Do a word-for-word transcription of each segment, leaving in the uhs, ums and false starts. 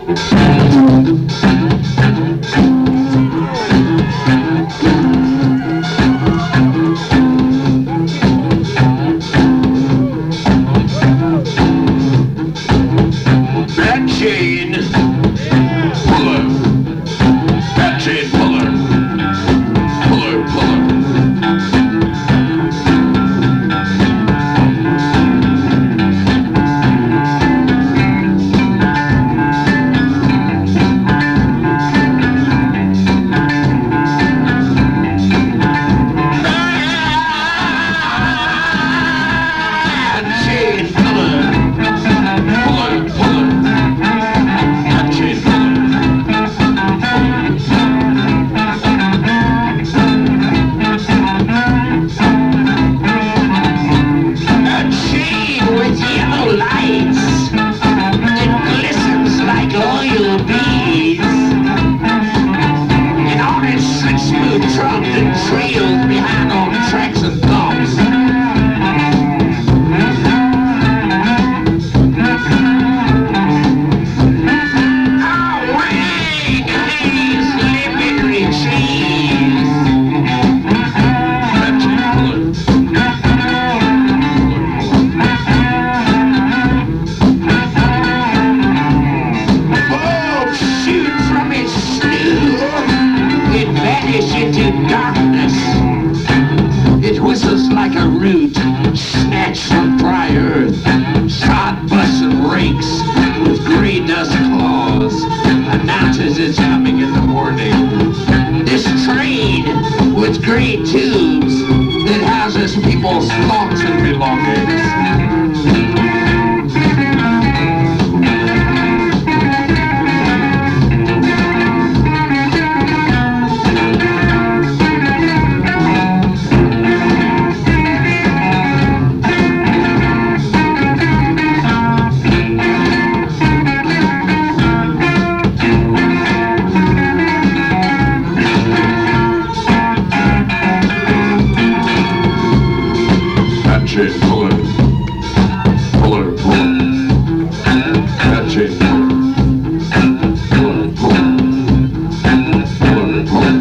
That chain puller. That chain puller. Puller, puller. Trump and trails behind all the tracks and thoughts. Oh, wang, hey, slippery cheese. Oh, shoot from its stew. It vanishes into darkness. It whistles like a root snatched from dry earth. Sod busts and rakes with gray dust claws announces it's coming in the morning. This train with gray tubes that houses people's thoughts and belongings. Chain puller, puller, puller, that chain puller, puller, puller,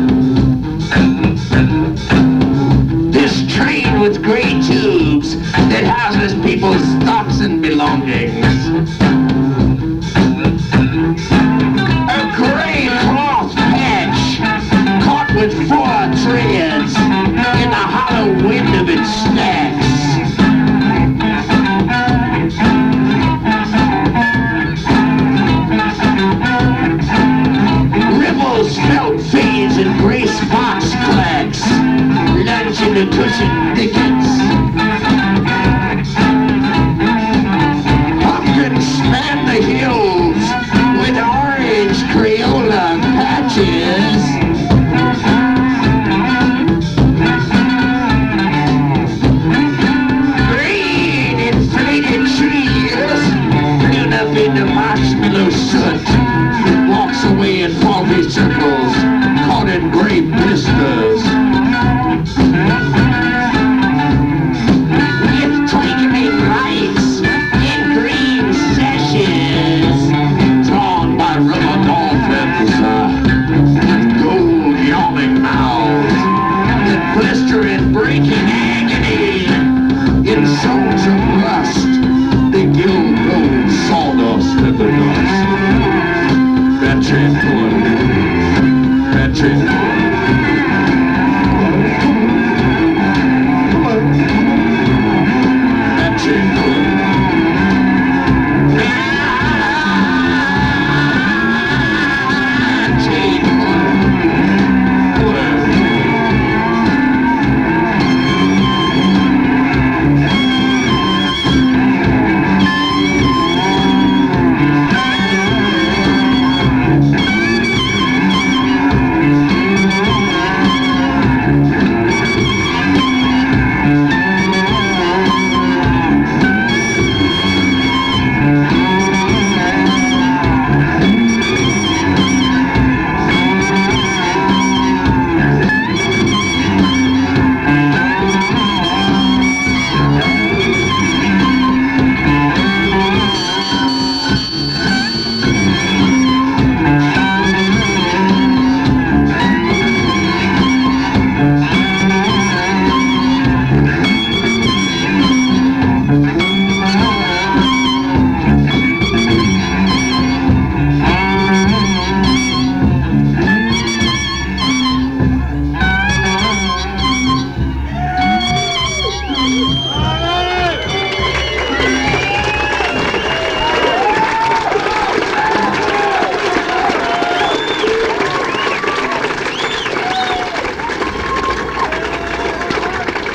puller, puller. This train with gray tubes that houses people's thoughts and belongings. A gray cloth patch caught with four threads in the hollow wind of its snacks. Felt fades and gray spots clacks, lunch in the cushion thickets. Pumpkins span the hills with orange Crayola patches. Green inflated trees blown up into marshmallow soot. Walks away in faulty circles, caught in gray blisters. With twinkling lights in green sashes, drawn by rubber